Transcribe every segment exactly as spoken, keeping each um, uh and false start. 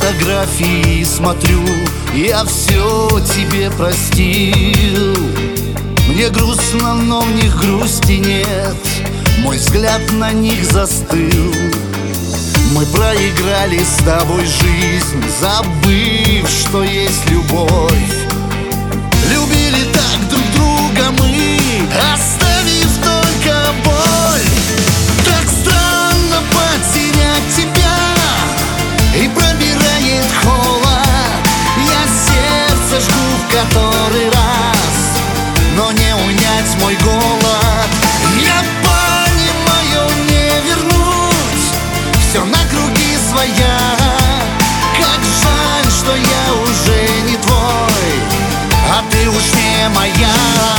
фотографии смотрю, я все тебе простил. Мне грустно, но в них грусти нет, мой взгляд на них застыл. Мы проиграли с тобой жизнь, забыв, что есть любовь. Любили так друг друга мы, оставив только боль. Так странно потерять тебя, и пробирает холод. Я сердце жгу в который раз, но не унять мой голод. Я понимаю, не вернуть все на круги своя. Как жаль, что я уже не твой, а ты уж не моя.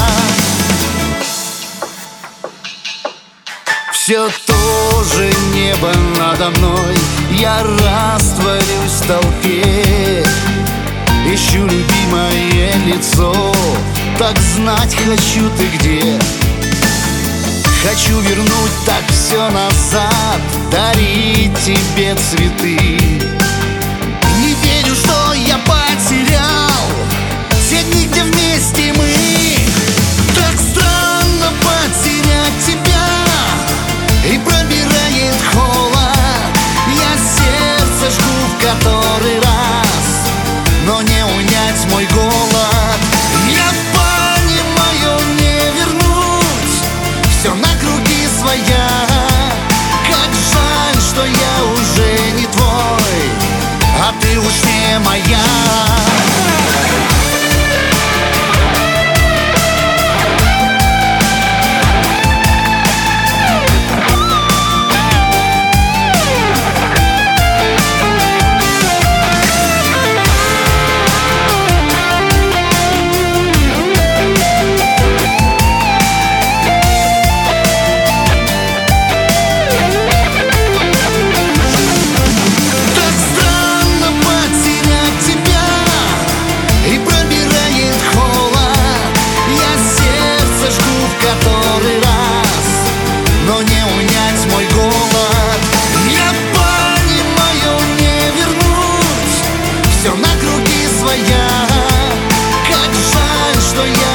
Все тоже небо надо мной, я растворюсь в толпе. Ищу любимое лицо, так знать хочу, ты где. Хочу вернуть так все назад, дарить тебе цветы. Не верю, что я потерял те дни, где вместе мы. Так странно потерять тебя, и пробирает холод. Я сердце жгу в который раз, но не унять мой голод. Я понимаю, не вернуть все на круги своя. Как жаль, что я уже не твой, а ты уж не моя. Все на круги своя. Как жаль, что я